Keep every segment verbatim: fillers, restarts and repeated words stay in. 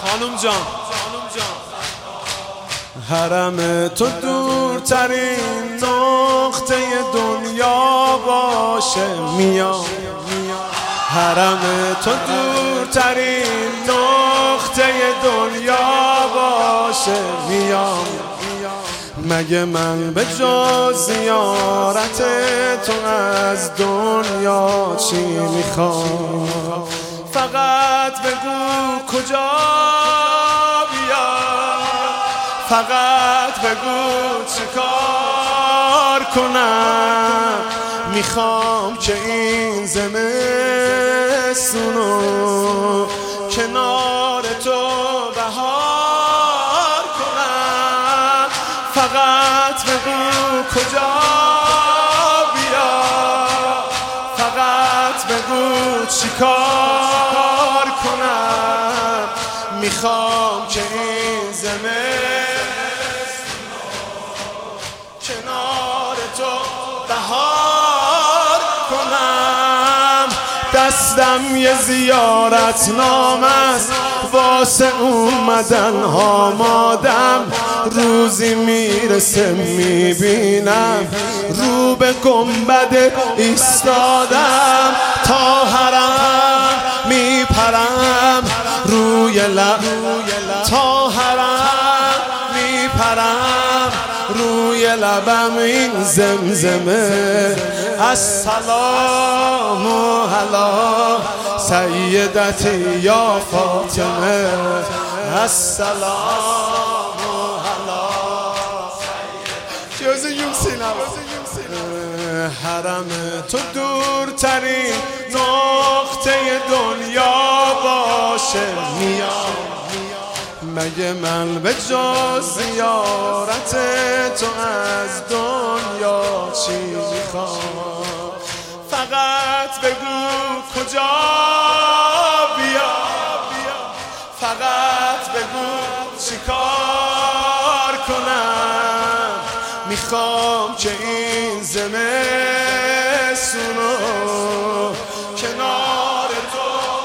خانم جان حرم تو دورترین نقطه دنیا باشه میام، حرم تو دورترین نقطه دنیا باشه میام. مگه من به جز زیارت تو از دنیا چی میخوام؟ فقط بگو کجا بیام، فقط بگو چه کار کنم. میخوام که این زمستونو کنار تو بهار کنم. فقط بگو کجا بیام، فقط بگو چی کار کنم. میخوام که این زمستونو کنار تو بهار کنم. دستم یه زیارت نامه است واسه اومدن آمادم. روزی میرسه میبینم رو به گنبد ایستادم. تا حرم میپرم روی لب، تا حرم میپرم روی لبم این زمزمه. السلام علی سیدتی یا فاطمه، السلام علی سیدتی. حرم تو دورترین نقطه دنیا باشه میام. مگه من به جز زیارت تو از دنیا چی میخوام؟ فقط بگو کجا بیام، فقط بگو چی کار کنم. میخوام که این زمستونو کنار تو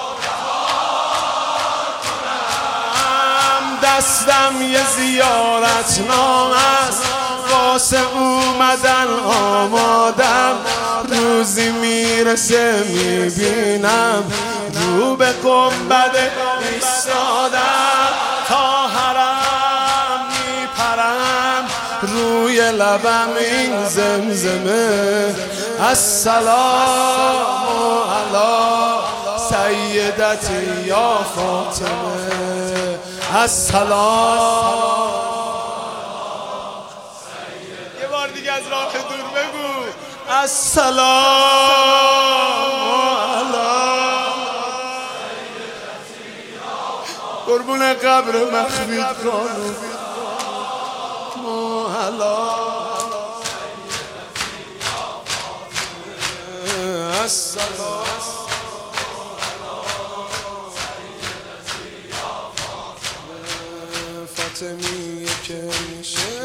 بهار کنم. دستم یه زیارت نامه است واسه اومدن آمادم. روزی میرسه میبینم رو به گنبد ایستادم. تا حرم میپرم روی لبم این زمزمه. السلام علی سیدتی یا فاطمه، السلام. یه بار دیگه از راه دور بگو السلام علی قربون قبر مخفی خانم السلام. فاطمیه که میشه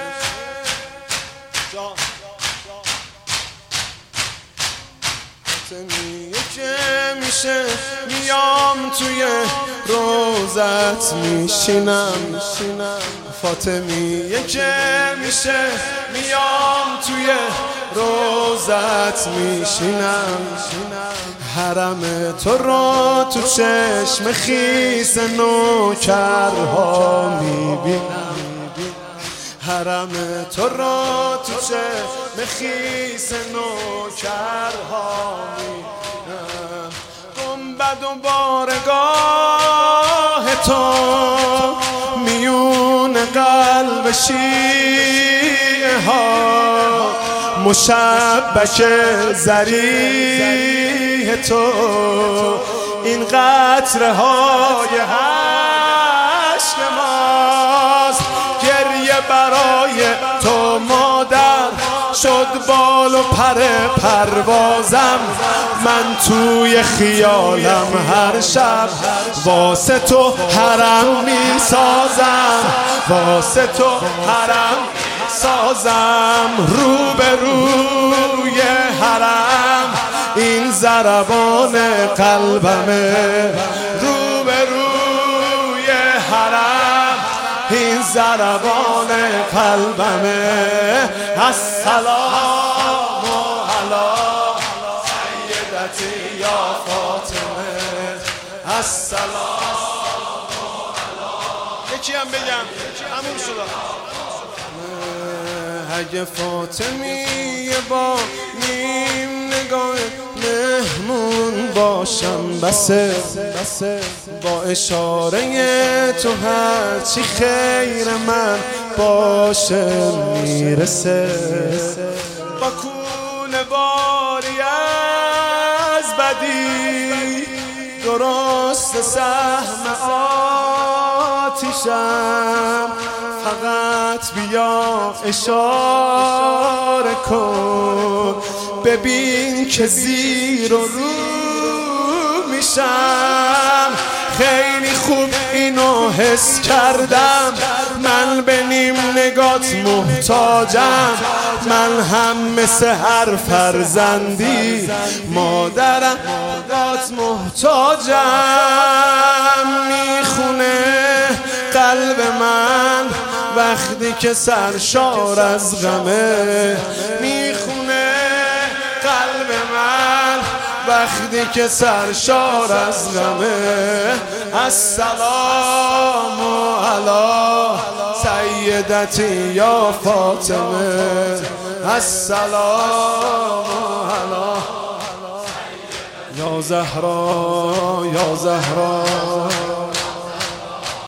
فاطمیه که میشه میام توی روزت میشینم. فاطمیه که میشه میام توی روزت میشینم. حرم تو رو تو چشم خیس نوکرها میبینم. حرم تو رو تو چشم خیس نوکرها میبینم. گنبد و بارگاه تو میون قلب شیعه ها مشبک ذریح تو. این قطره های اشک ماست گریه برای تو مادر. شد بال و پر پروازم من توی خیالم هر شب واسه تو حرم میسازم، واسه تو حرم سازم. رو به روی حرم این ضربان قلبمه، رو به روی ضربان قلبمه. السلام علی سیدتی یا فاطمه، السلام علی. یکی هم بگم همون شد. اگه فاطمی با نیم نگاه مهمون باشم بسه، با اشاره تو هرچی خیر من باشه میرسه. با کول باری از بدی درست سهم آتیشم، فقط بیا اشاره کن ببین که زیر و رو میشم. خیلی خوب اینو حس کردم، من به نیم نگات محتاجم. من هم مثل هر فرزندی مادرم نگات محتاجم. میخونه قلب من وقتی که سرشار از غمه، میخونه قلب من وقتی که سرشار از غمه. السلام علی سیدتی یا فاطمه، السلام علی یا زهرا یا زهرا.